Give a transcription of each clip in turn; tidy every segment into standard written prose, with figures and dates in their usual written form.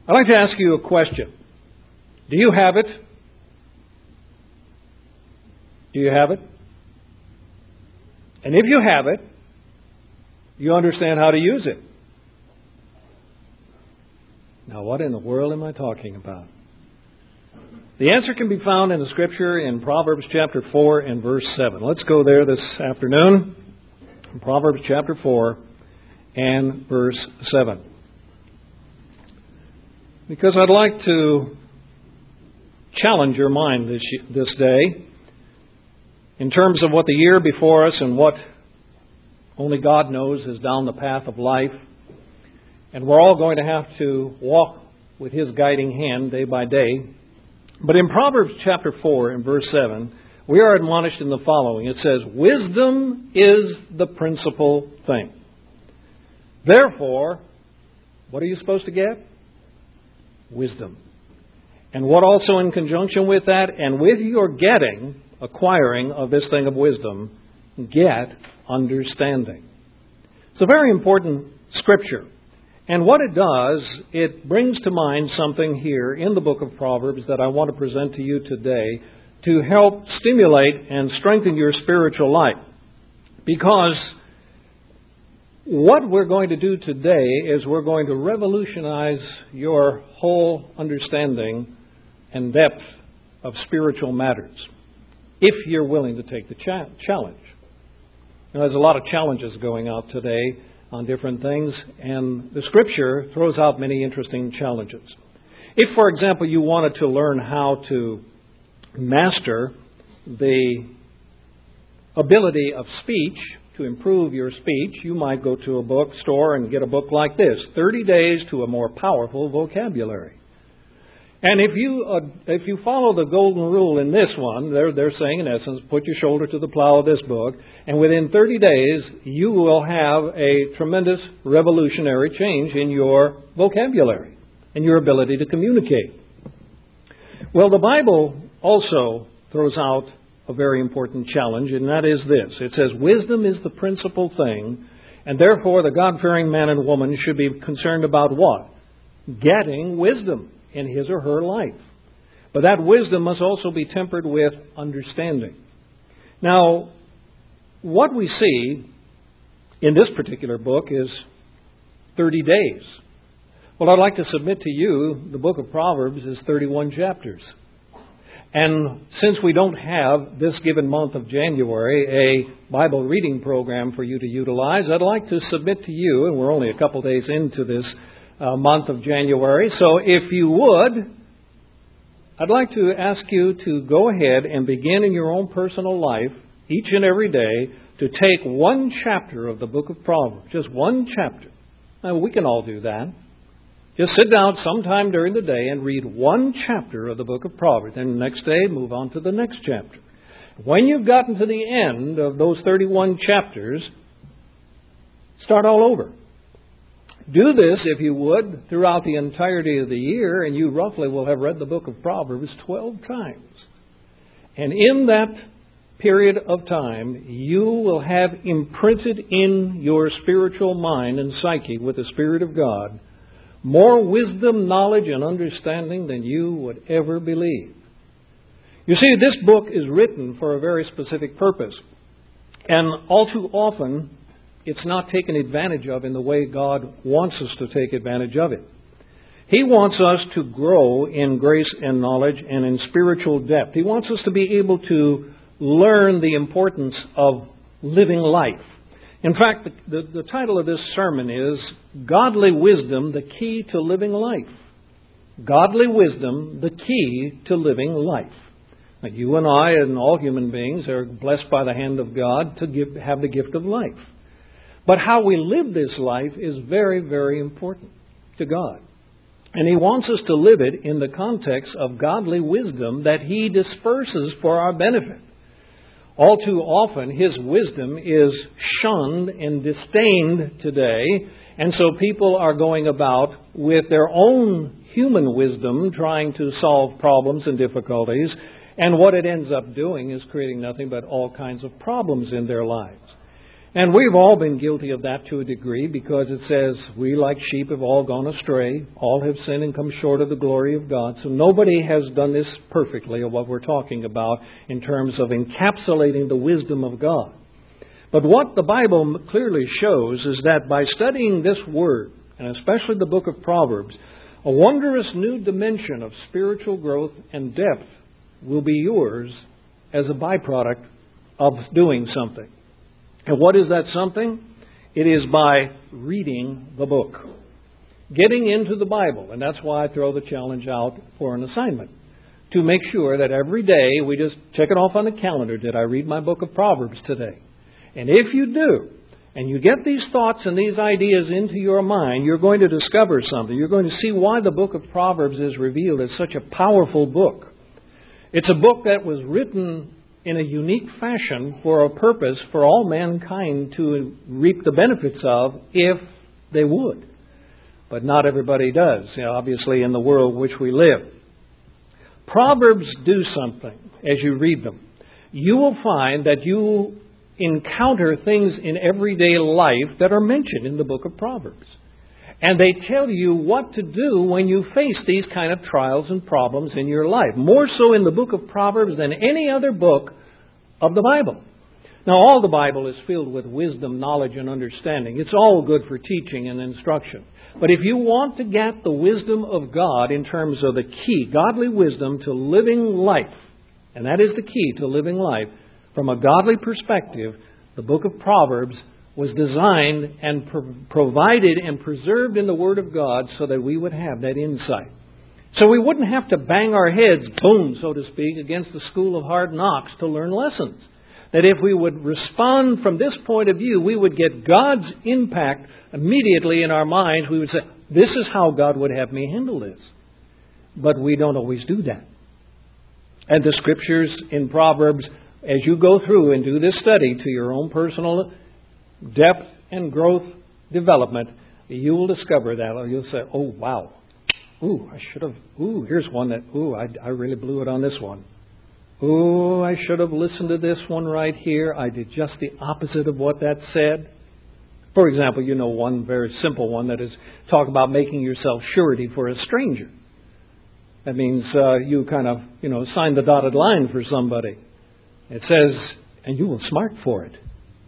I'd like to ask you a question. Do you have it? Do you have it? And if you have it, you understand how to use it. Now, what in the world am I talking about? The answer can be found in the Scripture in Proverbs chapter 4 and verse 7. Let's go there this afternoon. Proverbs chapter 4 and verse 7. Because I'd like to challenge your mind this day in terms of what the year before us and what only God knows is down the path of life. And we're all going to have to walk with His guiding hand day by day. But in Proverbs chapter 4 and verse 7, we are admonished in the following. It says, "Wisdom is the principal thing. Therefore," what are you supposed to get? Wisdom. And what also in conjunction with that, and with your acquiring of this thing of wisdom, get understanding. It's a very important scripture. And what it does, it brings to mind something here in the book of Proverbs that I want to present to you today to help stimulate and strengthen your spiritual life. Because what we're going to do today is we're going to revolutionize your whole understanding and depth of spiritual matters, if you're willing to take the challenge. Now, there's a lot of challenges going out today on different things, and the Scripture throws out many interesting challenges. If, for example, you wanted to learn how to master the ability of speech, to improve your speech, you might go to a bookstore and get a book like this, 30 Days to a More Powerful Vocabulary. And if you follow the golden rule in this one, they're saying in essence, put your shoulder to the plow of this book, and within 30 days you will have a tremendous revolutionary change in your vocabulary and your ability to communicate. Well, the Bible also throws out a very important challenge, and that is this. It says, "Wisdom is the principal thing, and therefore the God-fearing man and woman should be concerned about what? Getting wisdom in his or her life. But that wisdom must also be tempered with understanding." Now, what we see in this particular book is 30 days. Well, I'd like to submit to you the book of Proverbs is 31 chapters. And since we don't have this given month of January a Bible reading program for you to utilize, I'd like to submit to you, and we're only a couple days into this month of January. So if you would, I'd like to ask you to go ahead and begin in your own personal life each and every day to take one chapter of the book of Proverbs, just one chapter. Now, we can all do that. Just sit down sometime during the day and read one chapter of the book of Proverbs. Then the next day, move on to the next chapter. When you've gotten to the end of those 31 chapters, start all over. Do this, if you would, throughout the entirety of the year, and you roughly will have read the book of Proverbs 12 times. And in that period of time, you will have imprinted in your spiritual mind and psyche with the Spirit of God more wisdom, knowledge, and understanding than you would ever believe. You see, this book is written for a very specific purpose. And all too often, it's not taken advantage of in the way God wants us to take advantage of it. He wants us to grow in grace and knowledge and in spiritual depth. He wants us to be able to learn the importance of living life. In fact, the title of this sermon is Godly Wisdom, the Key to Living Life. Godly Wisdom, the Key to Living Life. Now, you and I and all human beings are blessed by the hand of God to have the gift of life. But how we live this life is very, very important to God. And He wants us to live it in the context of godly wisdom that He disperses for our benefit. All too often, His wisdom is shunned and disdained today, and so people are going about with their own human wisdom trying to solve problems and difficulties, and what it ends up doing is creating nothing but all kinds of problems in their lives. And we've all been guilty of that to a degree, because it says, we like sheep have all gone astray, all have sinned and come short of the glory of God. So nobody has done this perfectly, of what we're talking about in terms of encapsulating the wisdom of God. But what the Bible clearly shows is that by studying this Word, and especially the book of Proverbs, a wondrous new dimension of spiritual growth and depth will be yours as a byproduct of doing something. And what is that something? It is by reading the book. Getting into the Bible. And that's why I throw the challenge out for an assignment. To make sure that every day we just check it off on the calendar. Did I read my book of Proverbs today? And if you do, and you get these thoughts and these ideas into your mind, you're going to discover something. You're going to see why the book of Proverbs is revealed as such a powerful book. It's a book that was written in a unique fashion for a purpose for all mankind to reap the benefits of, if they would. But not everybody does, obviously, in the world in which we live. Proverbs do something as you read them. You will find that you encounter things in everyday life that are mentioned in the book of Proverbs. And they tell you what to do when you face these kind of trials and problems in your life. More so in the book of Proverbs than any other book of the Bible. Now, all the Bible is filled with wisdom, knowledge, and understanding. It's all good for teaching and instruction. But if you want to get the wisdom of God in terms of the key, godly wisdom to living life, and that is the key to living life, from a godly perspective, the book of Proverbs was designed and provided and preserved in the Word of God so that we would have that insight. So we wouldn't have to bang our heads, boom, so to speak, against the school of hard knocks to learn lessons. That if we would respond from this point of view, we would get God's impact immediately in our minds. We would say, this is how God would have me handle this. But we don't always do that. And the Scriptures in Proverbs, as you go through and do this study to your own personal depth and growth development, you will discover that. You'll say, oh, wow. I should have. Here's one that, I really blew it on this one. I should have listened to this one right here. I did just the opposite of what that said. For example, one very simple one that is talk about making yourself surety for a stranger. That means you kind of, sign the dotted line for somebody. It says, and you will smart for it.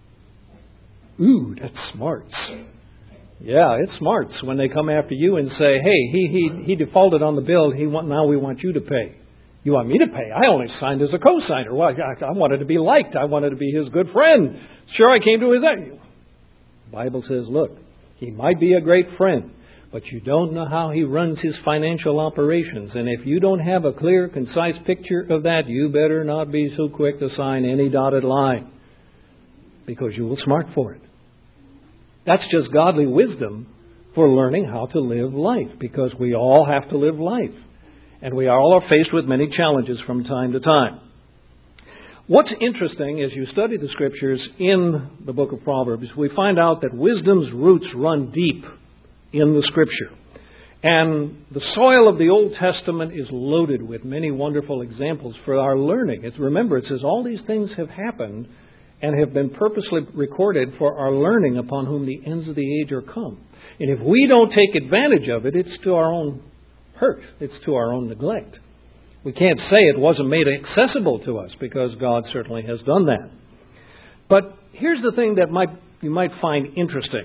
That's smarts. Yeah, it's smarts when they come after you and say, hey, he defaulted on the bill. Now we want you to pay. You want me to pay? I only signed as a co-signer. Well, I wanted to be liked. I wanted to be his good friend. Sure, I came to his aid. The Bible says, look, he might be a great friend, but you don't know how he runs his financial operations. And if you don't have a clear, concise picture of that, you better not be so quick to sign any dotted line, because you will smart for it. That's just godly wisdom for learning how to live life, because we all have to live life. And we all are faced with many challenges from time to time. What's interesting as you study the Scriptures in the book of Proverbs, we find out that wisdom's roots run deep in the Scripture. And the soil of the Old Testament is loaded with many wonderful examples for our learning. Remember, it says all these things have happened and have been purposely recorded for our learning, upon whom the ends of the age are come. And if we don't take advantage of it, it's to our own hurt. It's to our own neglect. We can't say it wasn't made accessible to us, because God certainly has done that. But here's the thing that you might find interesting.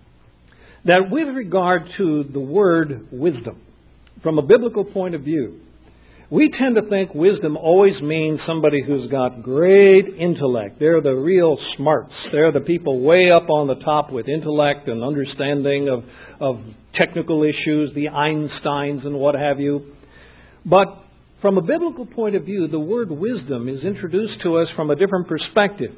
That with regard to the word wisdom, from a biblical point of view, we tend to think wisdom always means somebody who's got great intellect. They're the real smarts. They're the people way up on the top with intellect and understanding of technical issues, the Einsteins and what have you. But from a biblical point of view, the word wisdom is introduced to us from a different perspective.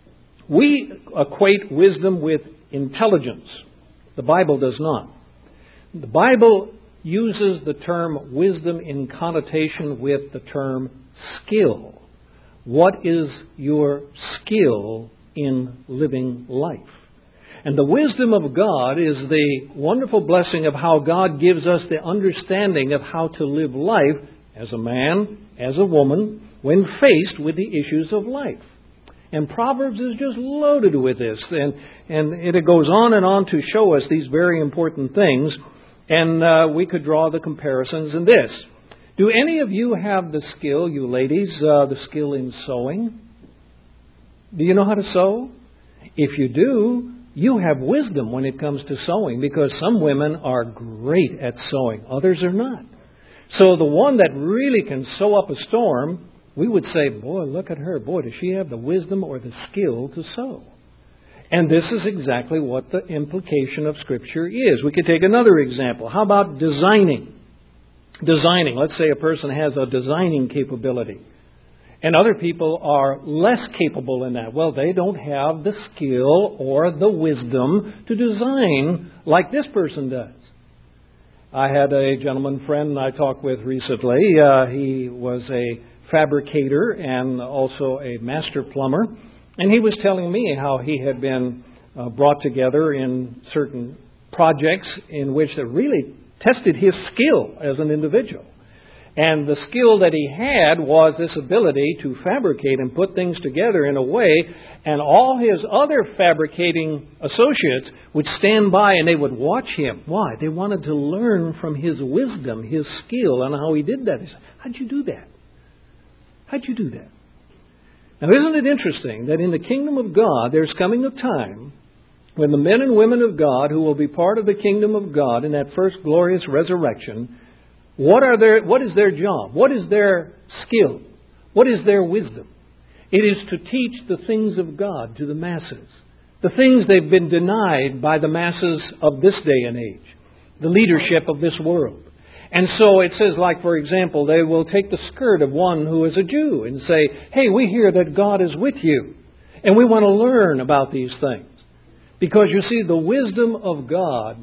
We equate wisdom with intelligence. The Bible does not. The Bible uses the term wisdom in connotation with the term skill. What is your skill in living life? And the wisdom of God is the wonderful blessing of how God gives us the understanding of how to live life as a man, as a woman, when faced with the issues of life. And Proverbs is just loaded with this. And it goes on to show us these very important things. And we could draw the comparisons in this. Do any of you have the skill, you ladies, the skill in sewing? Do you know how to sew? If you do, you have wisdom when it comes to sewing, because some women are great at sewing. Others are not. So the one that really can sew up a storm, we would say, boy, look at her. Boy, does she have the wisdom or the skill to sew? And this is exactly what the implication of Scripture is. We could take another example. How about designing? Designing. Let's say a person has a designing capability. And other people are less capable in that. Well, they don't have the skill or the wisdom to design like this person does. I had a gentleman friend I talked with recently. He was a fabricator and also a master plumber. And he was telling me how he had been brought together in certain projects in which that really tested his skill as an individual. And the skill that he had was this ability to fabricate and put things together in a way, and all his other fabricating associates would stand by and they would watch him. Why? They wanted to learn from his wisdom, his skill, and how he did that. He said, how'd you do that? How'd you do that? Now, isn't it interesting that in the kingdom of God, there's coming a time when the men and women of God who will be part of the kingdom of God in that first glorious resurrection, what is their job? What is their skill? What is their wisdom? It is to teach the things of God to the masses. The things they've been denied by the masses of this day and age. The leadership of this world. And so it says, like, for example, they will take the skirt of one who is a Jew and say, hey, we hear that God is with you. And we want to learn about these things. Because, you see, the wisdom of God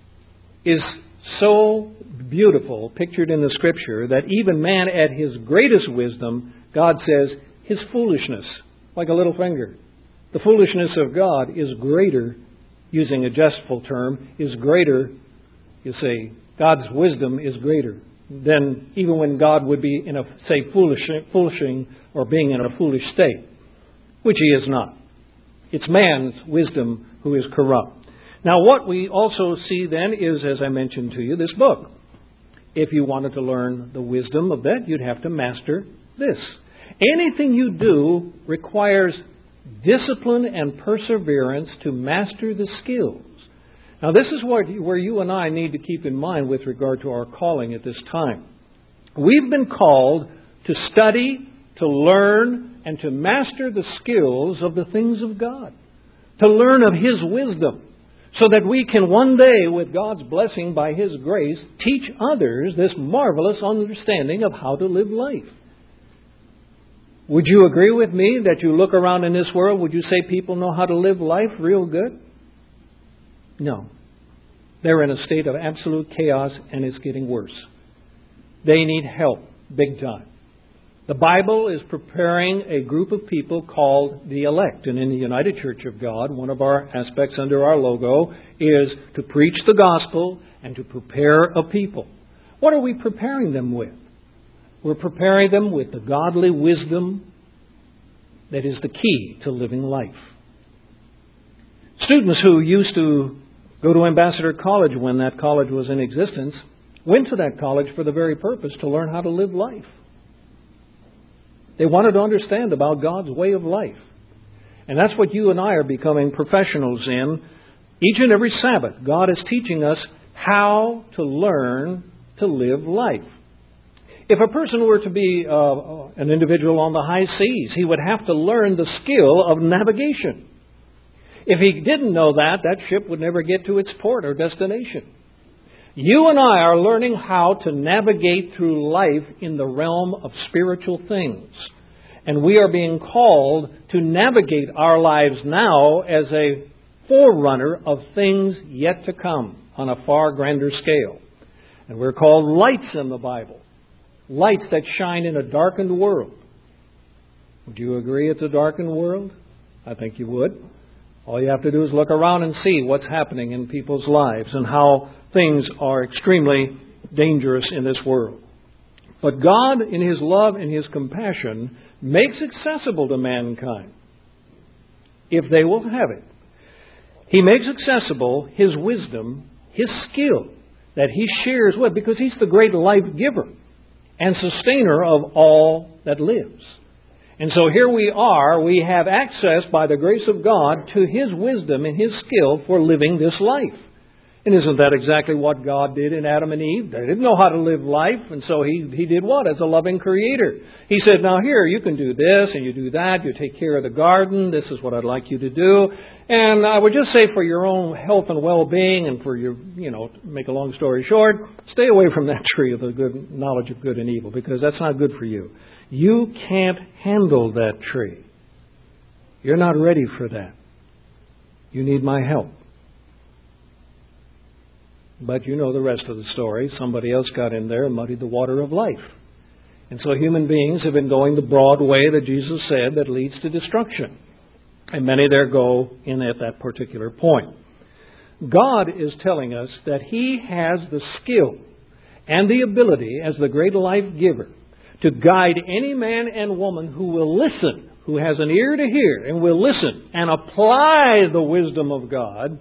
is so beautiful, pictured in the Scripture, that even man at his greatest wisdom, God says, his foolishness, like a little finger. The foolishness of God is greater, using a jestful term, is greater, you see, God's wisdom is greater than even when God would be in a, say, foolishing or being in a foolish state, which he is not. It's man's wisdom who is corrupt. Now, what we also see then is, as I mentioned to you, this book. If you wanted to learn the wisdom of that, you'd have to master this. Anything you do requires discipline and perseverance to master the skills. Now, this is where you and I need to keep in mind with regard to our calling at this time. We've been called to study, to learn, and to master the skills of the things of God. To learn of His wisdom, so that we can one day, with God's blessing by His grace, teach others this marvelous understanding of how to live life. Would you agree with me that you look around in this world, would you say people know how to live life real good? No. They're in a state of absolute chaos, and it's getting worse. They need help big time. The Bible is preparing a group of people called the elect. And in the United Church of God, one of our aspects under our logo is to preach the gospel and to prepare a people. What are we preparing them with? We're preparing them with the godly wisdom that is the key to living life. Students who used to go to Ambassador College when that college was in existence went to that college for the very purpose to learn how to live life. They wanted to understand about God's way of life. And that's what you and I are becoming professionals in. Each and every Sabbath, God is teaching us how to learn to live life. If a person were to be an individual on the high seas, he would have to learn the skill of navigation. If he didn't know that, that ship would never get to its port or destination. You and I are learning how to navigate through life in the realm of spiritual things. And we are being called to navigate our lives now as a forerunner of things yet to come on a far grander scale. And we're called lights in the Bible. Lights that shine in a darkened world. Would you agree it's a darkened world? I think you would. All you have to do is look around and see what's happening in people's lives and how things are extremely dangerous in this world. But God, in His love and His compassion, makes accessible to mankind if they will have it. He makes accessible His wisdom, His skill that He shares with, because He's the great life giver and sustainer of all that lives. And so here we are, we have access by the grace of God to His wisdom and His skill for living this life. And isn't that exactly what God did in Adam and Eve? They didn't know how to live life, and so He did what? As a loving Creator. He said, now here, you can do this and you do that. You take care of the garden. This is what I'd like you to do. And I would just say for your own health and well-being and for your, to make a long story short, stay away from that tree of the good knowledge of good and evil, because that's not good for you. You can't handle that tree. You're not ready for that. You need my help. But you know the rest of the story. Somebody else got in there and muddied the water of life. And so human beings have been going the broad way that Jesus said that leads to destruction. And many there go in at that particular point. God is telling us that He has the skill and the ability as the great life giver to guide any man and woman who will listen, who has an ear to hear and will listen and apply the wisdom of God.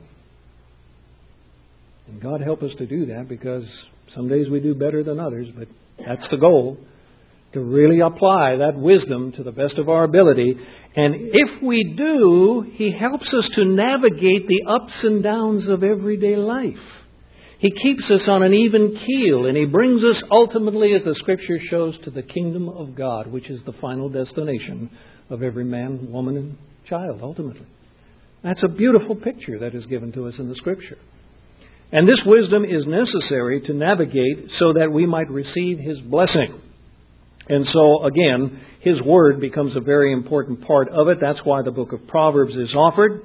And God help us to do that, because some days we do better than others, but that's the goal, to really apply that wisdom to the best of our ability. And if we do, He helps us to navigate the ups and downs of everyday life. He keeps us on an even keel, and He brings us ultimately, as the Scripture shows, to the kingdom of God, which is the final destination of every man, woman, and child, ultimately. That's a beautiful picture that is given to us in the Scripture. And this wisdom is necessary to navigate so that we might receive His blessing. And so, again, His Word becomes a very important part of it. That's why the book of Proverbs is offered.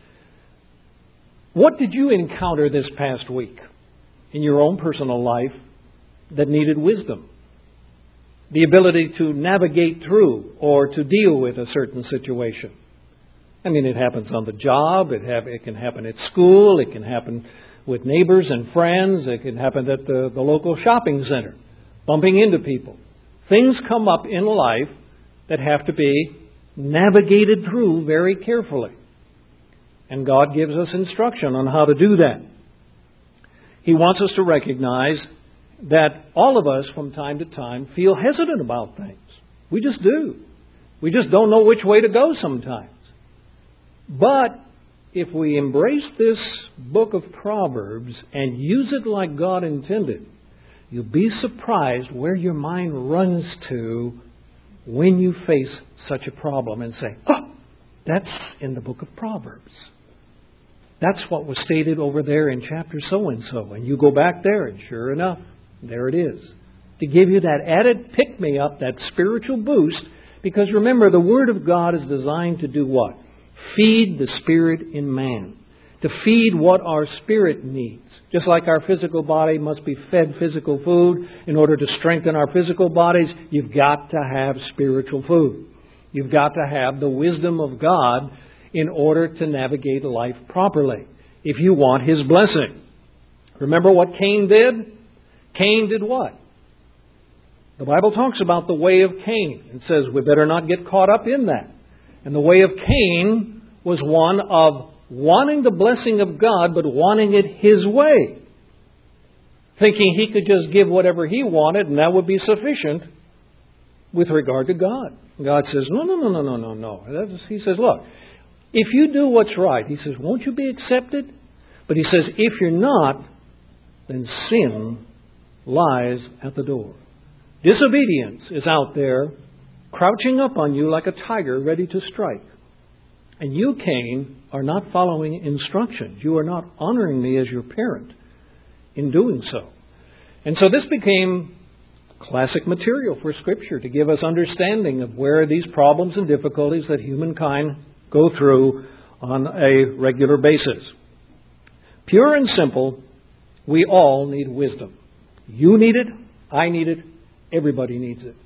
What did you encounter this past week in your own personal life that needed wisdom? The ability to navigate through or to deal with a certain situation. I mean, it happens on the job. It can happen at school. It can happen with neighbors and friends. It can happen at the local shopping center, bumping into people. Things come up in life that have to be navigated through very carefully. And God gives us instruction on how to do that. He wants us to recognize that all of us from time to time feel hesitant about things. We just do. We just don't know which way to go sometimes. But if we embrace this book of Proverbs and use it like God intended, you'll be surprised where your mind runs to when you face such a problem and say, oh, that's in the book of Proverbs. That's what was stated over there in chapter so-and-so. And you go back there and sure enough, there it is. To give you that added pick-me-up, that spiritual boost, because remember, the Word of God is designed to do what? Feed the spirit in man. To feed what our spirit needs. Just like our physical body must be fed physical food in order to strengthen our physical bodies, you've got to have spiritual food. You've got to have the wisdom of God in order to navigate life properly, if you want His blessing. Remember what Cain did? Cain did what? The Bible talks about the way of Cain. It says we better not get caught up in that. And the way of Cain was one of wanting the blessing of God, but wanting it his way. Thinking he could just give whatever he wanted and that would be sufficient with regard to God. God says, no. He says, look, if you do what's right, He says, won't you be accepted? But He says, if you're not, then sin lies at the door. Disobedience is out there, crouching up on you like a tiger ready to strike. And you, Cain, are not following instructions. You are not honoring me as your parent in doing so. And so this became classic material for Scripture to give us understanding of where these problems and difficulties that humankind go through on a regular basis. Pure and simple, we all need wisdom. You need it, I need it, everybody needs it.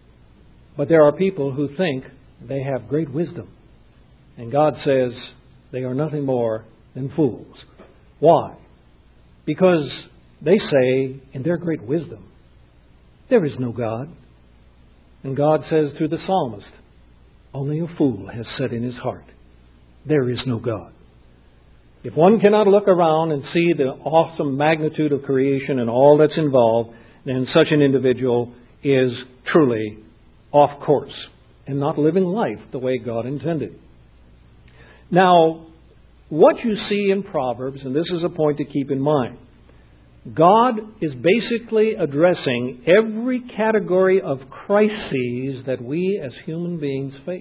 But there are people who think they have great wisdom. And God says they are nothing more than fools. Why? Because they say in their great wisdom, there is no God. And God says through the psalmist, only a fool has said in his heart, there is no God. If one cannot look around and see the awesome magnitude of creation and all that's involved, then such an individual is truly off course and not living life the way God intended. Now, what you see in Proverbs, and this is a point to keep in mind, God is basically addressing every category of crises that we as human beings face.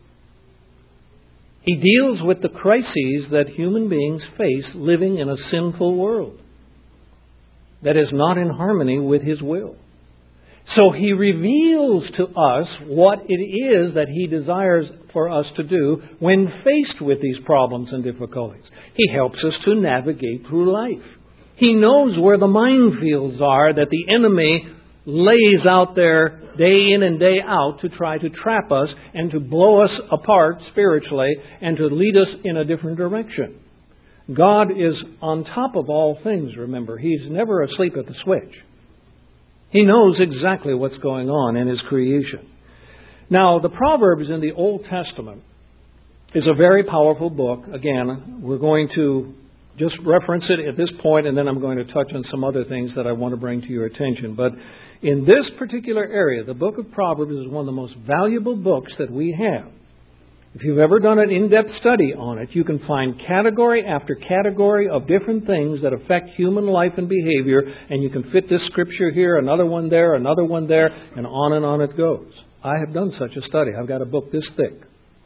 He deals with the crises that human beings face living in a sinful world that is not in harmony with His will. So He reveals to us what it is that He desires for us to do when faced with these problems and difficulties. He helps us to navigate through life. He knows where the minefields are that the enemy lays out there day in and day out to try to trap us and to blow us apart spiritually and to lead us in a different direction. God is on top of all things, remember. He's never asleep at the switch. He knows exactly what's going on in His creation. Now, the Proverbs in the Old Testament is a very powerful book. Again, we're going to just reference it at this point, and then I'm going to touch on some other things that I want to bring to your attention. But in this particular area, the book of Proverbs is one of the most valuable books that we have. If you've ever done an in-depth study on it, you can find category after category of different things that affect human life and behavior, and you can fit this scripture here, another one there, and on it goes. I have done such a study. I've got a book this thick.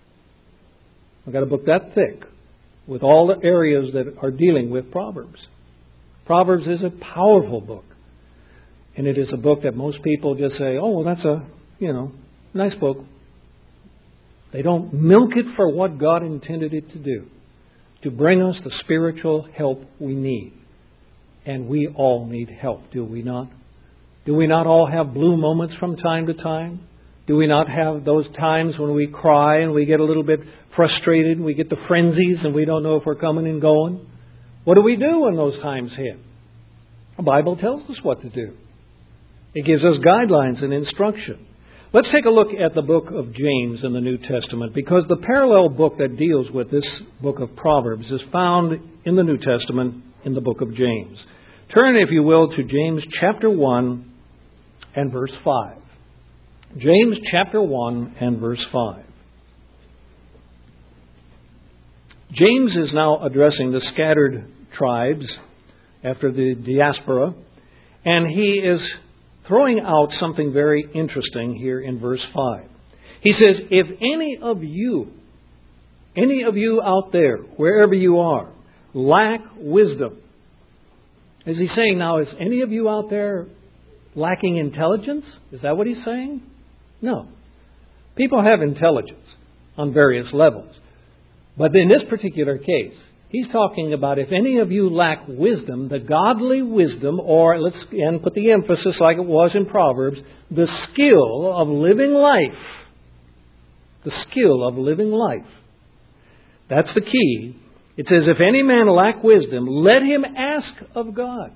I've got a book that thick with all the areas that are dealing with Proverbs. Proverbs is a powerful book. And it is a book that most people just say, oh, well, that's a, nice book. They don't milk it for what God intended it to do, to bring us the spiritual help we need. And we all need help, do we not? Do we not all have blue moments from time to time? Do we not have those times when we cry and we get a little bit frustrated and we get the frenzies and we don't know if we're coming and going? What do we do when those times hit? The Bible tells us what to do. It gives us guidelines and instruction. Let's take a look at the book of James in the New Testament, because the parallel book that deals with this book of Proverbs is found in the New Testament in the book of James. Turn, if you will, to James chapter 1 and verse 5. James chapter 1 and verse 5. James is now addressing the scattered tribes after the diaspora, and he is throwing out something very interesting here in verse 5. He says, if any of you out there, wherever you are, lack wisdom. Is he saying now, is any of you out there lacking intelligence? Is that what he's saying? No. People have intelligence on various levels. But in this particular case, he's talking about if any of you lack wisdom, the godly wisdom, or let's again put the emphasis like it was in Proverbs, the skill of living life. The skill of living life. That's the key. It says, if any man lack wisdom, let him ask of God.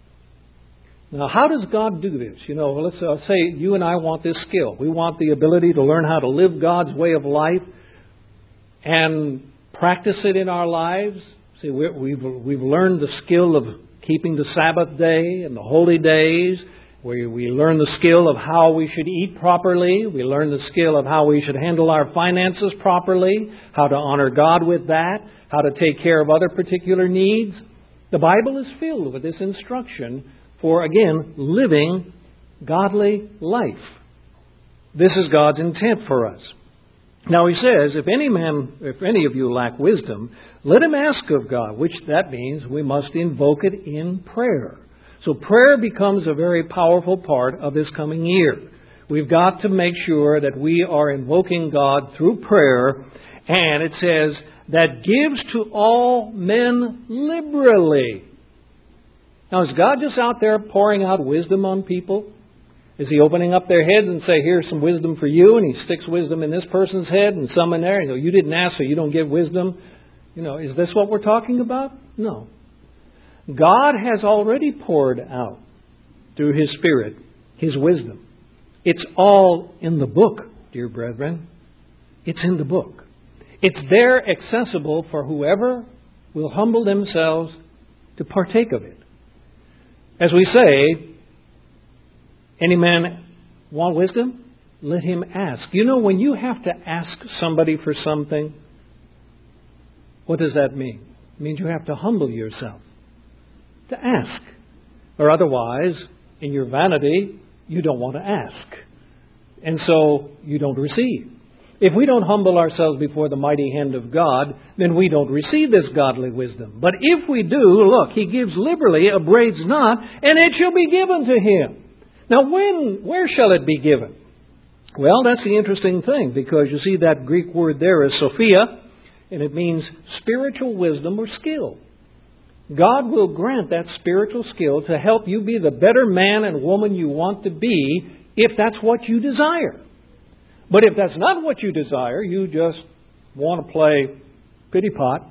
Now, how does God do this? Let's say you and I want this skill. We want the ability to learn how to live God's way of life and practice it in our lives. See, we've learned the skill of keeping the Sabbath day and the holy days. We learn the skill of how we should eat properly. We learn the skill of how we should handle our finances properly, how to honor God with that, how to take care of other particular needs. The Bible is filled with this instruction for, again, living godly life. This is God's intent for us. Now he says, if any of you lack wisdom, let him ask of God, which that means we must invoke it in prayer. So prayer becomes a very powerful part of this coming year. We've got to make sure that we are invoking God through prayer, and it says, that gives to all men liberally. Now is God just out there pouring out wisdom on people? Is He opening up their heads and say, here's some wisdom for you, and He sticks wisdom in this person's head and some in there, and you didn't ask, so you don't get wisdom? Is this what we're talking about? No. God has already poured out through His Spirit His wisdom. It's all in the book, dear brethren. It's in the book. It's there accessible for whoever will humble themselves to partake of it. As we say, any man want wisdom? Let him ask. You know, when you have to ask somebody for something, what does that mean? It means you have to humble yourself to ask. Or otherwise, in your vanity, you don't want to ask. And so you don't receive. If we don't humble ourselves before the mighty hand of God, then we don't receive this godly wisdom. But if we do, look, He gives liberally, upbraids not, and it shall be given to him. Now where shall it be given? Well, that's the interesting thing, because you see that Greek word there is Sophia, and it means spiritual wisdom or skill. God will grant that spiritual skill to help you be the better man and woman you want to be, if that's what you desire. But if that's not what you desire, you just want to play pity pot,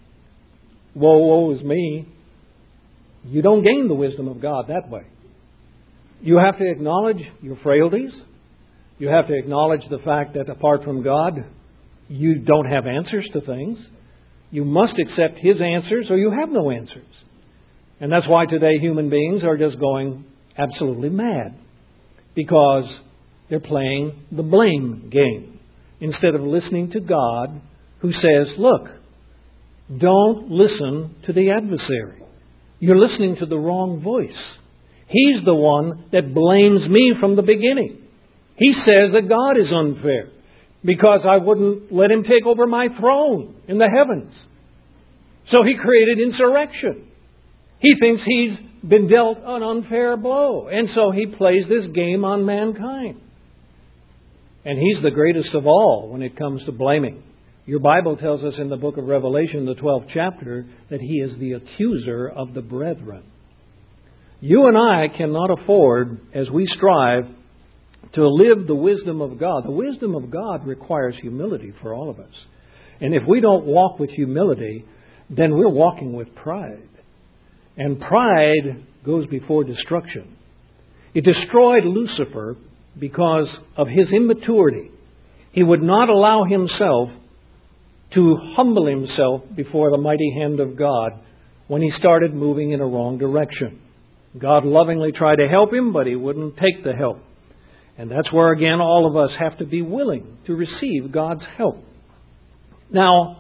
woe is me, you don't gain the wisdom of God that way. You have to acknowledge your frailties. You have to acknowledge the fact that apart from God, you don't have answers to things. You must accept His answers or you have no answers. And that's why today human beings are just going absolutely mad. Because they're playing the blame game instead of listening to God, who says, look, don't listen to the adversary. You're listening to the wrong voice. He's the one that blames me from the beginning. He says that God is unfair because I wouldn't let Him take over my throne in the heavens. So He created insurrection. He thinks He's been dealt an unfair blow. And so He plays this game on mankind. And He's the greatest of all when it comes to blaming. Your Bible tells us in the book of Revelation, the 12th chapter, that He is the accuser of the brethren. You and I cannot afford, as we strive, to live the wisdom of God. The wisdom of God requires humility for all of us. And if we don't walk with humility, then we're walking with pride. And pride goes before destruction. It destroyed Lucifer because of his immaturity. He would not allow himself to humble himself before the mighty hand of God when he started moving in a wrong direction. God lovingly tried to help him, but he wouldn't take the help. And that's where, again, all of us have to be willing to receive God's help. Now,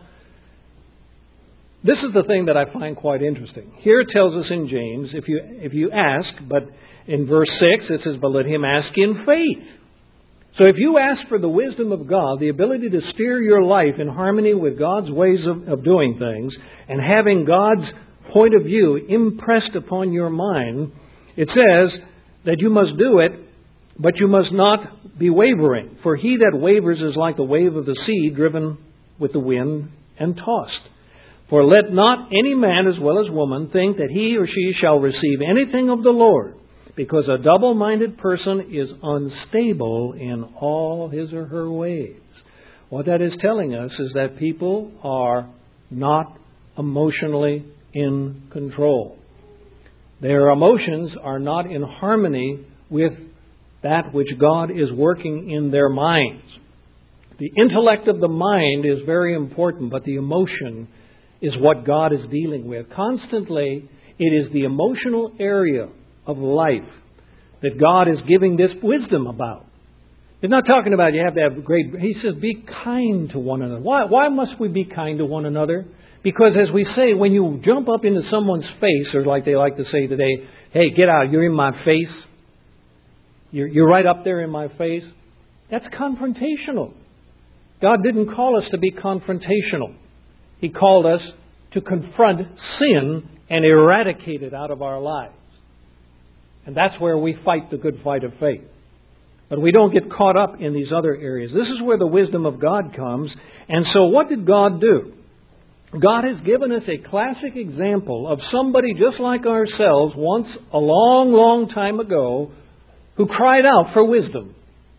this is the thing that I find quite interesting. Here it tells us in James, if you ask, but in verse 6 it says, but let him ask in faith. So if you ask for the wisdom of God, the ability to steer your life in harmony with God's ways of doing things, and having God's point of view impressed upon your mind, it says that you must do it, but you must not be wavering. For he that wavers is like the wave of the sea driven with the wind and tossed. For let not any man as well as woman think that he or she shall receive anything of the Lord, because a double-minded person is unstable in all his or her ways. What that is telling us is that people are not emotionally in control. Their emotions are not in harmony with that which God is working in their minds. The intellect of the mind is very important, but the emotion is what God is dealing with. Constantly, it is the emotional area of life that God is giving this wisdom about. He's not talking about you have to have great... He says, be kind to one another. Why must we be kind to one another? Because as we say, when you jump up into someone's face, or like they like to say today, hey, get out, you're in my face. You're right up there in my face. That's confrontational. God didn't call us to be confrontational. He called us to confront sin and eradicate it out of our lives. And that's where we fight the good fight of faith. But we don't get caught up in these other areas. This is where the wisdom of God comes. And so what did God do? God has given us a classic example of somebody just like ourselves once a long, long time ago who cried out for wisdom.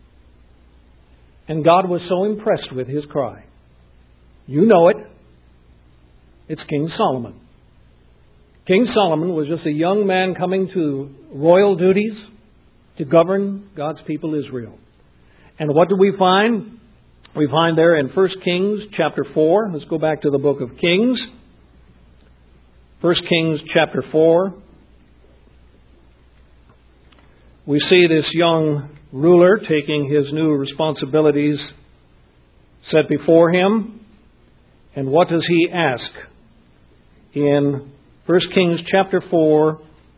And God was so impressed with his cry. You know it. It's King Solomon. King Solomon was just a young man coming to royal duties to govern God's people Israel. And what do we find? We find there in 1 Kings chapter 4. Let's go back to the book of Kings. 1 Kings chapter 4. We see this young ruler taking his new responsibilities set before him. And what does he ask? In 1 Kings chapter 4,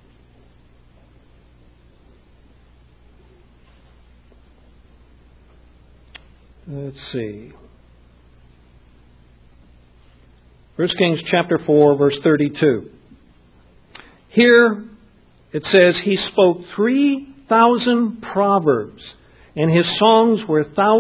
let's see. 1 Kings chapter 4, verse 32. Here it says, he spoke 3,000 proverbs, and his songs were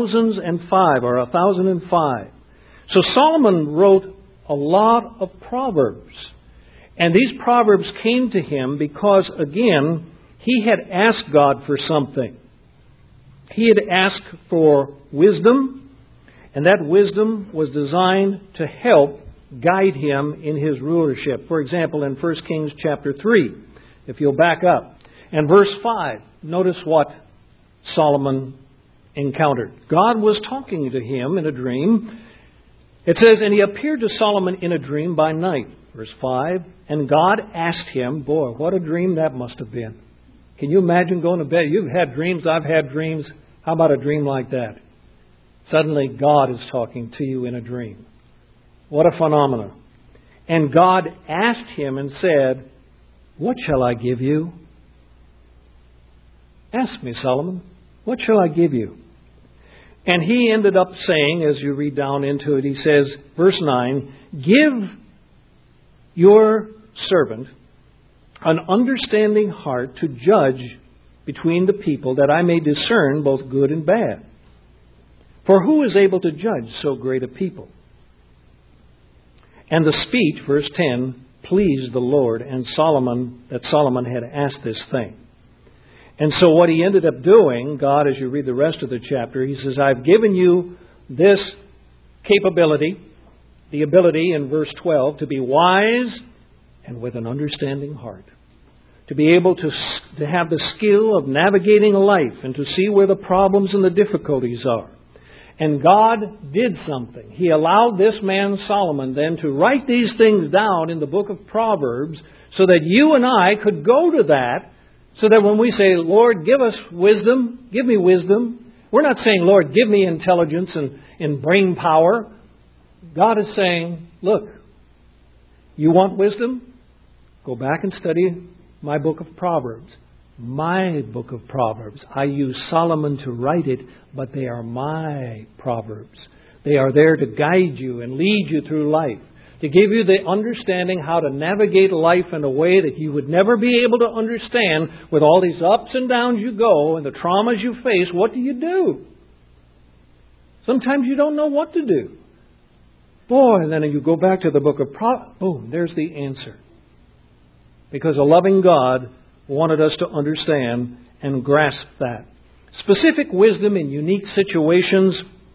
1,005. So Solomon wrote a lot of proverbs. And these proverbs came to him because, again, he had asked God for something. He had asked for wisdom, and that wisdom was designed to help guide him in his rulership. For example, in 1 Kings chapter 3, if you'll back up, and verse 5, notice what Solomon encountered. God was talking to him in a dream. It says, and he appeared to Solomon in a dream by night. Verse 5, and God asked him, boy, what a dream that must have been. Can you imagine going to bed? You've had dreams, I've had dreams. How about a dream like that? Suddenly God is talking to you in a dream. What a phenomenon. And God asked him and said, what shall I give you? Ask me, Solomon, what shall I give you? And he ended up saying, as you read down into it, he says, verse 9, give your servant an understanding heart to judge between the people, that I may discern both good and bad. For who is able to judge so great a people? And the speech, verse 10, pleased the Lord and Solomon, that Solomon had asked this thing. And so what he ended up doing, God, as you read the rest of the chapter, he says, I've given you this capability, the ability in verse 12, to be wise and with an understanding heart. To be able to have the skill of navigating life and to see where the problems and the difficulties are. And God did something. He allowed this man Solomon then to write these things down in the book of Proverbs so that you and I could go to that, so that when we say, Lord, give us wisdom, give me wisdom, we're not saying, Lord, give me intelligence and brain power. God is saying, look, you want wisdom? Go back and study my book of Proverbs. My book of Proverbs. I use Solomon to write it, but they are my Proverbs. They are there to guide you and lead you through life. To give you the understanding how to navigate life in a way that you would never be able to understand with all these ups and downs you go and the traumas you face. What do you do? Sometimes you don't know what to do. Boy, and then you go back to the book of Proverbs. Boom, there's the answer. Because a loving God wanted us to understand and grasp that. Specific wisdom in unique situations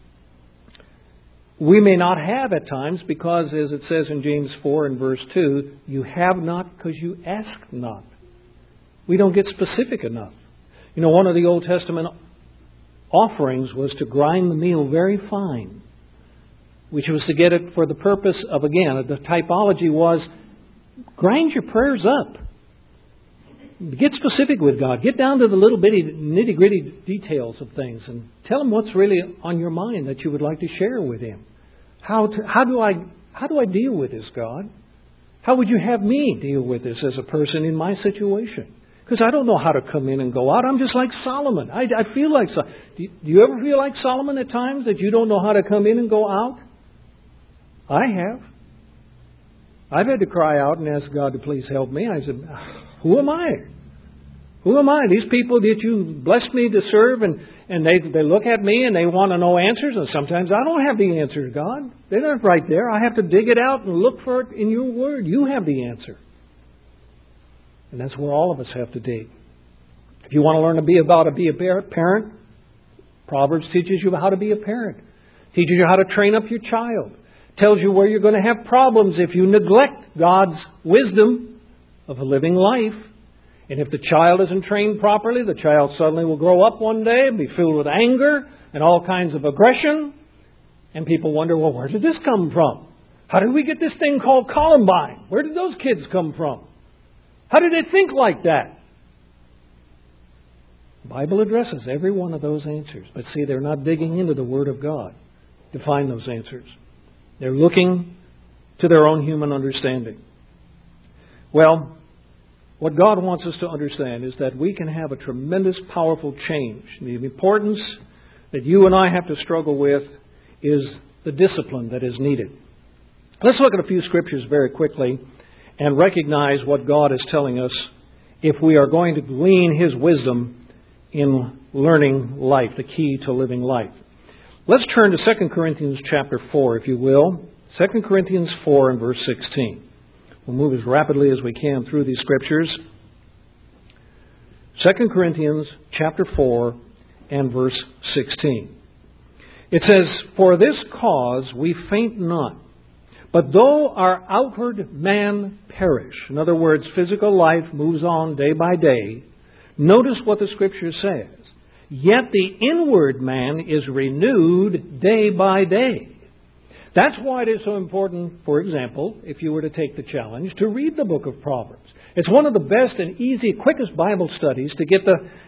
we may not have at times because, as it says in James 4 and verse 2, you have not because you ask not. We don't get specific enough. You know, one of the Old Testament offerings was to grind the meal very fine, which was to get it for the purpose of, again, the typology was grind your prayers up. Get specific with God. Get down to the little bitty nitty-gritty details of things and tell Him what's really on your mind that you would like to share with Him. How do I deal with this, God? How would you have me deal with this as a person in my situation? Because I don't know how to come in and go out. I'm just like Solomon. I feel like Solomon. Do you ever feel like Solomon at times that you don't know how to come in and go out? I have. I've had to cry out and ask God to please help me. I said, who am I? Who am I? These people that you blessed me to serve, and they look at me and they want to know answers, and sometimes I don't have the answers, God. They're not right there. I have to dig it out and look for it in your word. You have the answer. And that's where all of us have to dig. If you want to learn to be a parent, Proverbs teaches you how to be a parent. Teaches you how to train up your child. Tells you where you're going to have problems if you neglect God's wisdom of a living life. And if the child isn't trained properly, the child suddenly will grow up one day and be filled with anger and all kinds of aggression. And people wonder, well, where did this come from? How did we get this thing called Columbine? Where did those kids come from? How did they think like that? The Bible addresses every one of those answers. But see, they're not digging into the Word of God to find those answers. They're looking to their own human understanding. Well, what God wants us to understand is that we can have a tremendous, powerful change. The importance that you and I have to struggle with is the discipline that is needed. Let's look at a few scriptures very quickly and recognize what God is telling us if we are going to glean His wisdom in learning life, the key to living life. Let's turn to 2 Corinthians chapter 4, if you will. 2 Corinthians 4 and verse 16. We'll move as rapidly as we can through these scriptures. 2 Corinthians chapter 4 and verse 16. It says, "For this cause we faint not, but though our outward man perish," in other words, physical life moves on day by day, notice what the Scripture says, "Yet the inward man is renewed day by day." That's why it is so important, for example, if you were to take the challenge, to read the book of Proverbs. It's one of the best and easy, quickest Bible studies to get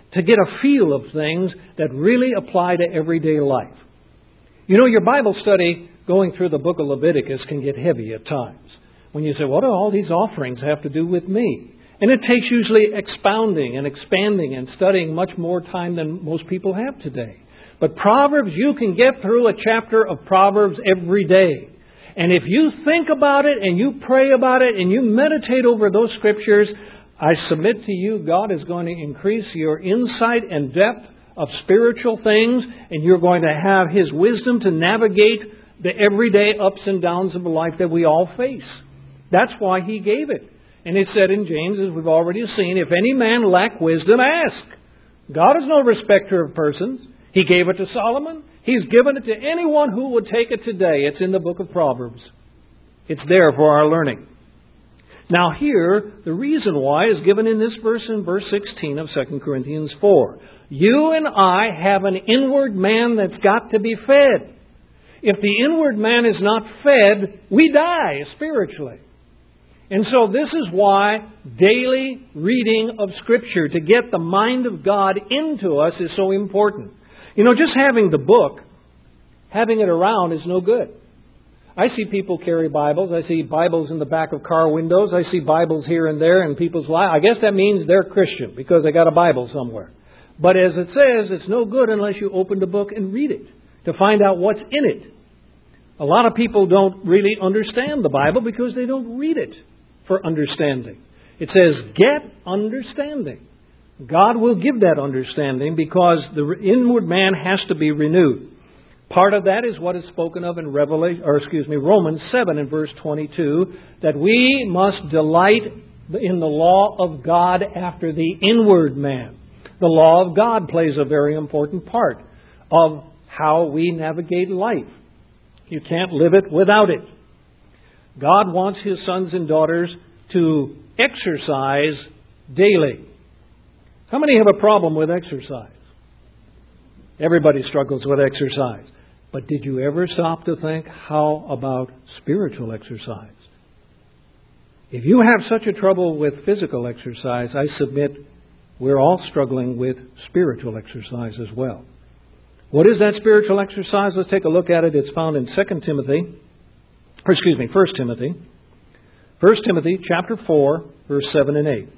a feel of things that really apply to everyday life. You know, your Bible study going through the book of Leviticus can get heavy at times. When you say, what do all these offerings have to do with me? And it takes usually expounding and expanding and studying much more time than most people have today. But Proverbs, you can get through a chapter of Proverbs every day. And if you think about it and you pray about it and you meditate over those scriptures, I submit to you, God is going to increase your insight and depth of spiritual things, and you're going to have His wisdom to navigate the everyday ups and downs of life that we all face. That's why He gave it. And it said in James, as we've already seen, if any man lack wisdom, ask. God is no respecter of persons. He gave it to Solomon. He's given it to anyone who would take it today. It's in the book of Proverbs. It's there for our learning. Now here, the reason why is given in this verse, in verse 16 of 2 Corinthians 4. You and I have an inward man that's got to be fed. If the inward man is not fed, we die spiritually. And so this is why daily reading of Scripture to get the mind of God into us is so important. You know, just having the book, having it around is no good. I see people carry Bibles. I see Bibles in the back of car windows. I see Bibles here and there in people's lives. I guess that means they're Christian because they got a Bible somewhere. But as it says, it's no good unless you open the book and read it to find out what's in it. A lot of people don't really understand the Bible because they don't read it for understanding. It says, get understanding. God will give that understanding because the inward man has to be renewed. Part of that is what is spoken of in Romans 7 and verse 22, that we must delight in the law of God after the inward man. The law of God plays a very important part of how we navigate life. You can't live it without it. God wants His sons and daughters to exercise daily. How many have a problem with exercise? Everybody struggles with exercise. But did you ever stop to think, how about spiritual exercise? If you have such a trouble with physical exercise, I submit we're all struggling with spiritual exercise as well. What is that spiritual exercise? Let's take a look at it. It's found in 1 Timothy chapter 4, verse 7 and 8.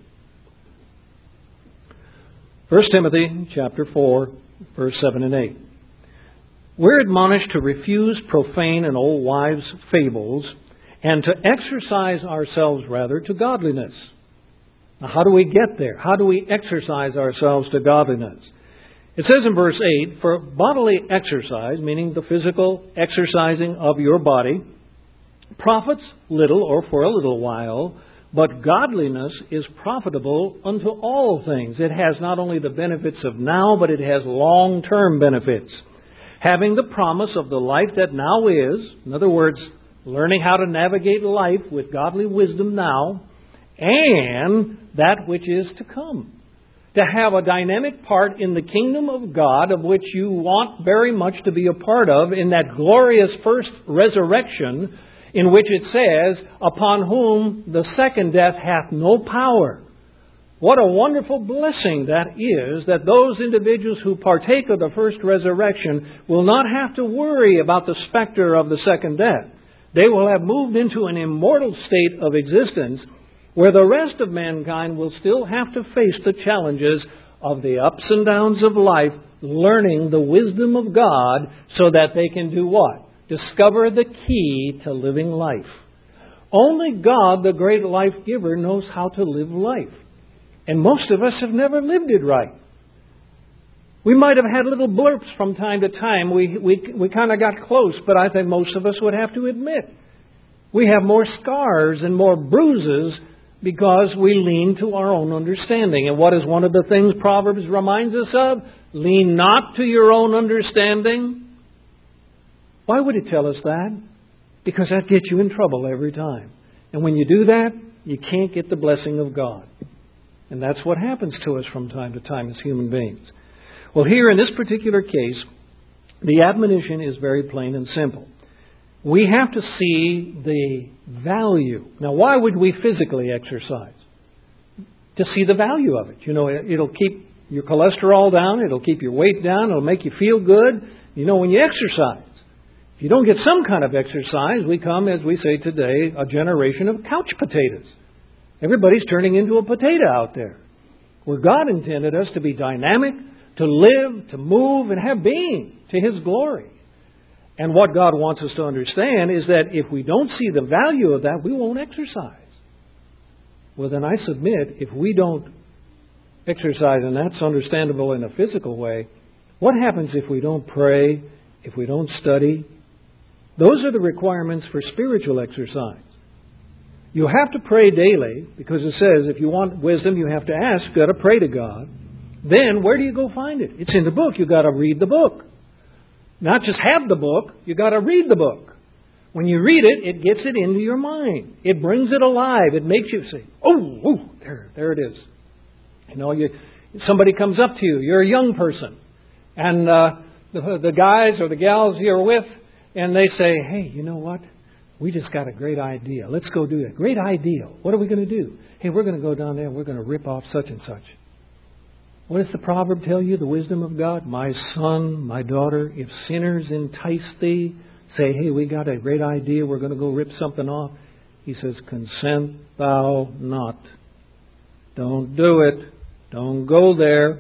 1 Timothy chapter 4, verse 7 and 8. We're admonished to refuse profane and old wives' fables and to exercise ourselves rather to godliness. Now, how do we get there? How do we exercise ourselves to godliness? It says in verse 8, for bodily exercise, meaning the physical exercising of your body, profits little or for a little while, but godliness is profitable unto all things. It has not only the benefits of now, but it has long-term benefits. Having the promise of the life that now is, in other words, learning how to navigate life with godly wisdom now, and that which is to come. to have a dynamic part in the kingdom of God, of which you want very much to be a part of, in that glorious first resurrection, in which it says, upon whom the second death hath no power. What a wonderful blessing that is, that those individuals who partake of the first resurrection will not have to worry about the specter of the second death. They will have moved into an immortal state of existence where the rest of mankind will still have to face the challenges of the ups and downs of life, learning the wisdom of God so that they can do what? Discover the key to living life. Only God, the great life giver, knows how to live life. And most of us have never lived it right. We might have had little blurps from time to time. We kind of got close, but I think most of us would have to admit we have more scars and more bruises because we lean to our own understanding. And what is one of the things Proverbs reminds us of? Lean not to your own understanding. Why would it tell us that? Because that gets you in trouble every time. And when you do that, you can't get the blessing of God. And that's what happens to us from time to time as human beings. Well, here in this particular case, the admonition is very plain and simple. We have to see the value. Now, why would we physically exercise? To see the value of it. You know, it'll keep your cholesterol down. It'll keep your weight down. It'll make you feel good. You know, when you exercise. If you don't get some kind of exercise, we come, as we say today, a generation of couch potatoes. Everybody's turning into a potato out there. Where God intended us to be dynamic, to live, to move, and have being to His glory. And what God wants us to understand is that if we don't see the value of that, we won't exercise. Well, then I submit, if we don't exercise, and that's understandable in a physical way, what happens if we don't pray, if we don't study? Those are the requirements for spiritual exercise. You have to pray daily, because it says if you want wisdom, you have to ask. You've got to pray to God. Then where do you go find it? It's in the book. You've got to read the book. Not just have the book, you've got to read the book. When you read it, it gets it into your mind. It brings it alive. It makes you say, oh, there it is. You know, somebody comes up to you. You're a young person. And the guys or the gals you're with, and they say, hey, you know what? We just got a great idea. Let's go do it. Great idea. What are we going to do? Hey, we're going to go down there and we're going to rip off such and such. What does the proverb tell you? The wisdom of God? My son, my daughter, if sinners entice thee, say, hey, we got a great idea. We're going to go rip something off. He says, consent thou not. Don't do it. Don't go there.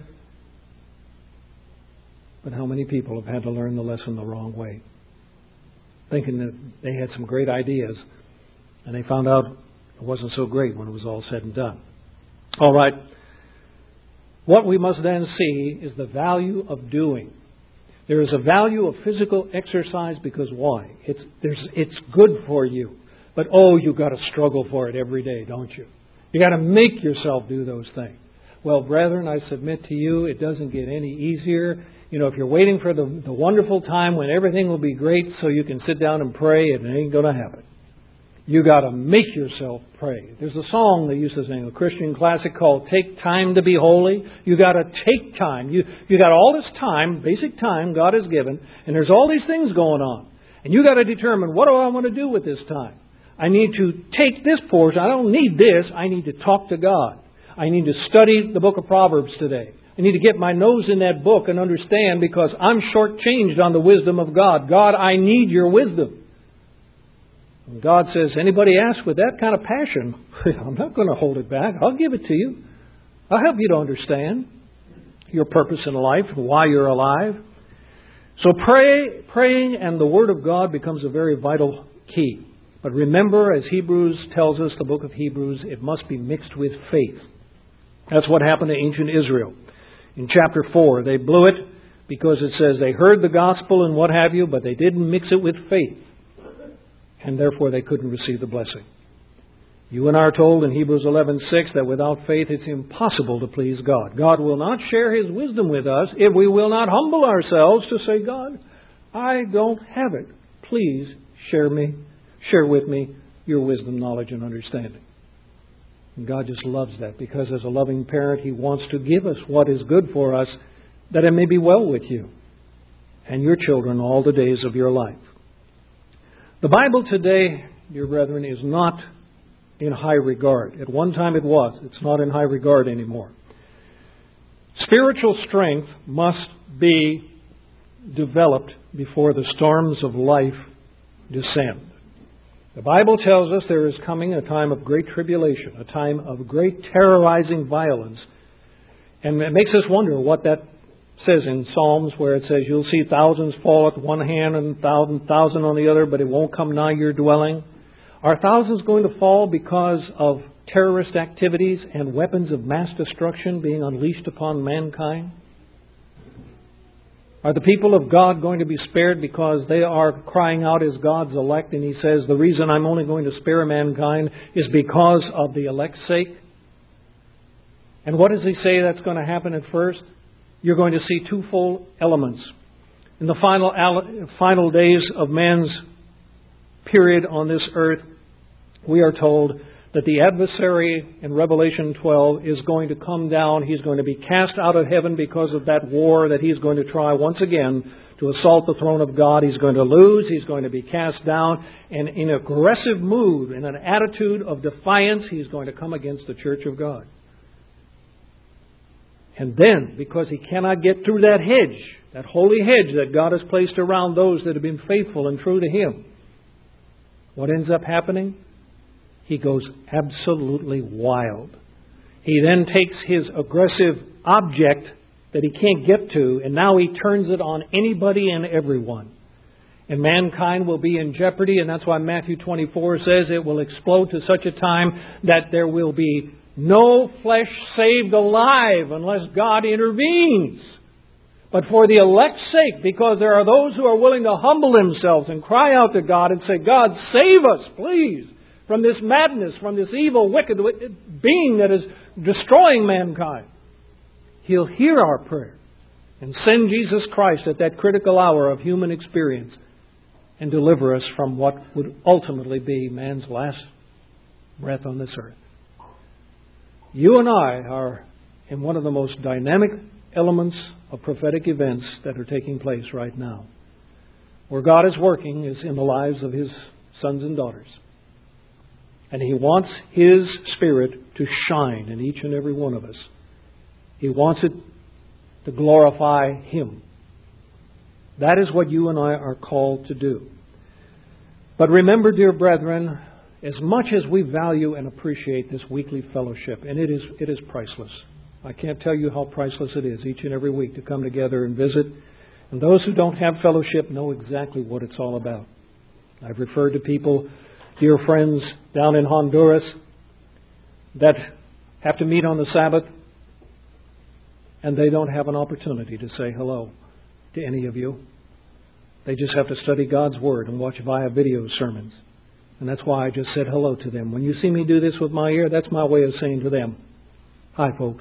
But how many people have had to learn the lesson the wrong way? Thinking that they had some great ideas, and they found out it wasn't so great when it was all said and done. All right. What we must then see is the value of doing. There is a value of physical exercise because why? It's good for you. But you've got to struggle for it every day, don't you? You've got to make yourself do those things. Well, brethren, I submit to you, it doesn't get any easier. You know, if you're waiting for the wonderful time when everything will be great so you can sit down and pray, it ain't going to happen. You got to make yourself pray. There's a song they used to sing, a Christian classic called "Take Time to Be Holy." You got to take time. You got all this time, basic time God has given, and there's all these things going on, and you got to determine, what do I want to do with this time? I need to take this portion. I don't need this. I need to talk to God. I need to study the book of Proverbs today. I need to get my nose in that book and understand, because I'm shortchanged on the wisdom of God. God, I need your wisdom. And God says, anybody asks with that kind of passion, I'm not going to hold it back. I'll give it to you. I'll help you to understand your purpose in life and why you're alive. So praying and the Word of God becomes a very vital key. But remember, as Hebrews tells us, the book of Hebrews, it must be mixed with faith. That's what happened to ancient Israel. In chapter 4, they blew it because it says they heard the gospel and what have you, but they didn't mix it with faith. And therefore they couldn't receive the blessing. You and I are told in Hebrews 11:6 that without faith it's impossible to please God. God will not share His wisdom with us if we will not humble ourselves to say, God, I don't have it. Please share with me your wisdom, knowledge, and understanding. And God just loves that, because as a loving parent, He wants to give us what is good for us, that it may be well with you and your children all the days of your life. The Bible today, dear brethren, is not in high regard. At one time it was. It's not in high regard anymore. Spiritual strength must be developed before the storms of life descend. The Bible tells us there is coming a time of great tribulation, a time of great terrorizing violence. And it makes us wonder what that says in Psalms, where it says, you'll see thousands fall at one hand and thousand on the other, but it won't come nigh your dwelling. Are thousands going to fall because of terrorist activities and weapons of mass destruction being unleashed upon mankind? Are the people of God going to be spared because they are crying out as God's elect? And He says, the reason I'm only going to spare mankind is because of the elect's sake. And what does He say that's going to happen at first? You're going to see twofold elements. In the final days of man's period on this earth, we are told that the adversary in Revelation 12 is going to come down. He's going to be cast out of heaven because of that war that he's going to try once again to assault the throne of God. He's going to lose. He's going to be cast down. And in an aggressive mood, in an attitude of defiance, he's going to come against the church of God. And then, because he cannot get through that hedge, that holy hedge that God has placed around those that have been faithful and true to Him, what ends up happening? He goes absolutely wild. He then takes his aggressive object that he can't get to, and now he turns it on anybody and everyone. And mankind will be in jeopardy, and that's why Matthew 24 says it will explode to such a time that there will be no flesh saved alive unless God intervenes. But for the elect's sake, because there are those who are willing to humble themselves and cry out to God and say, God, save us, please, from this madness, from this evil, wicked being that is destroying mankind. He'll hear our prayer and send Jesus Christ at that critical hour of human experience and deliver us from what would ultimately be man's last breath on this earth. You and I are in one of the most dynamic elements of prophetic events that are taking place right now. Where God is working is in the lives of His sons and daughters. And He wants His Spirit to shine in each and every one of us. He wants it to glorify Him. That is what you and I are called to do. But remember, dear brethren, as much as we value and appreciate this weekly fellowship, and it is priceless. I can't tell you how priceless it is each and every week to come together and visit. And those who don't have fellowship know exactly what it's all about. I've referred to people, dear friends down in Honduras, that have to meet on the Sabbath, and they don't have an opportunity to say hello to any of you. They just have to study God's Word and watch via video sermons. And that's why I just said hello to them. When you see me do this with my ear, that's my way of saying to them, hi, folks.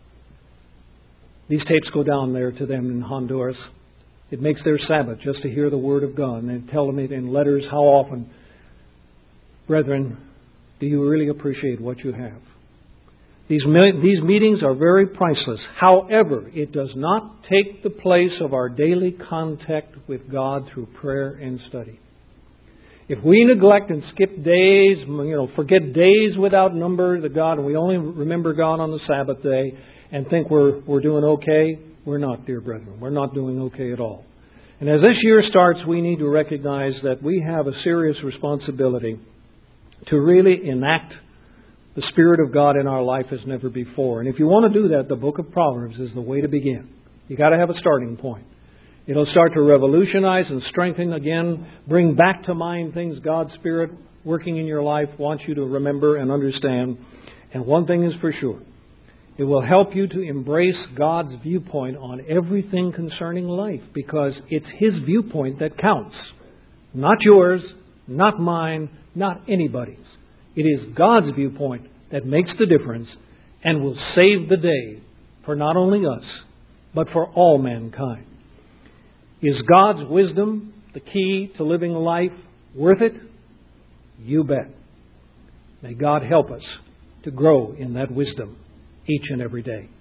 These tapes go down there to them in Honduras. It makes their Sabbath just to hear the Word of God. And they tell me in letters how often, brethren, do you really appreciate what you have? These meetings are very priceless. However, it does not take the place of our daily contact with God through prayer and study. If we neglect and skip days, forget days without number to God, and we only remember God on the Sabbath day and think we're doing okay, we're not, dear brethren. We're not doing okay at all. And as this year starts, we need to recognize that we have a serious responsibility to really enact the Spirit of God in our life as never before. And if you want to do that, the book of Proverbs is the way to begin. You've got to have a starting point. It'll start to revolutionize and strengthen again, bring back to mind things God's Spirit working in your life wants you to remember and understand. And one thing is for sure. It will help you to embrace God's viewpoint on everything concerning life, because it's His viewpoint that counts. Not yours, not mine, not anybody's. It is God's viewpoint that makes the difference and will save the day for not only us, but for all mankind. Is God's wisdom the key to living life worth it? You bet. May God help us to grow in that wisdom each and every day.